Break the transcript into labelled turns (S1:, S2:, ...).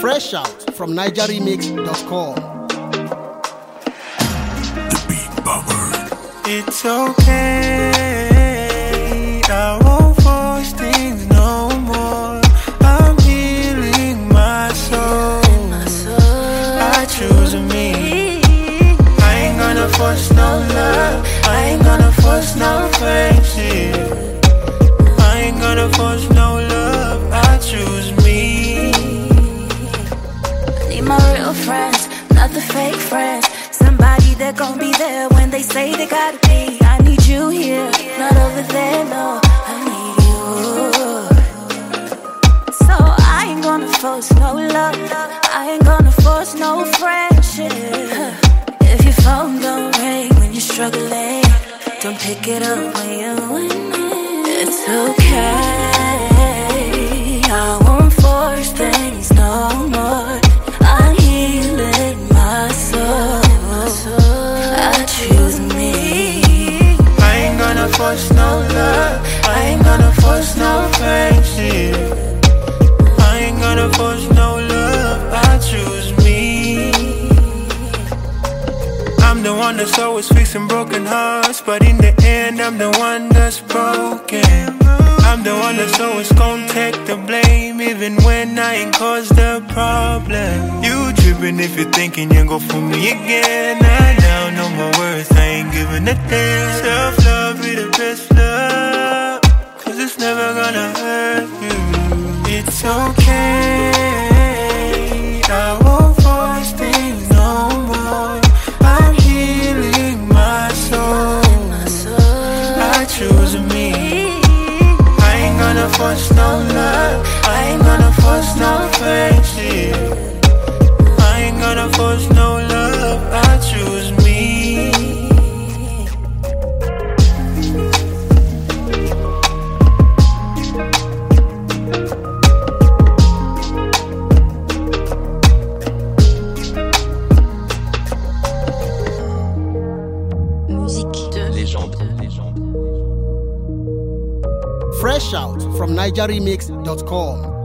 S1: Fresh out from NigerRemix.com.
S2: The Beat Bomber.
S3: It's okay, I won't force things no more. I'm healing my soul. I choose me. I ain't gonna force no love. I ain't gonna force no friendship. I ain't gonna force no love. I choose me.
S4: Need my real friends, not the fake friends. Somebody that gon' be there when they say they gotta be. I need you here, not over there, no. I need you. So I ain't gonna force no love. I ain't gonna force no friendship. If your phone don't ring when you're struggling, don't pick it up when you're winning. It's okay, I won't force things no more. I'm healing my soul. I choose me.
S3: I ain't gonna force no love. I ain't gonna force no friendship. I ain't gonna force no love. I choose me. I'm the one that's always fixing broken hearts, but in the end I'm the one that's broken. I'm the one that's always gon' take the blame, even when I ain't caused the problem. You trippin' if you're thinking you go for me again. I now know my worth, I ain't giving a damn. Self-love be the best love, cause it's never gonna hurt you. It's okay, I won't force things no more. I'm healing my soul. I choose me. I ain't gonna force no love. I ain't gonna force no friendship. I ain't gonna force no love. I choose me.
S4: Musique de légende.
S1: Fresh out from NigerRemix.com.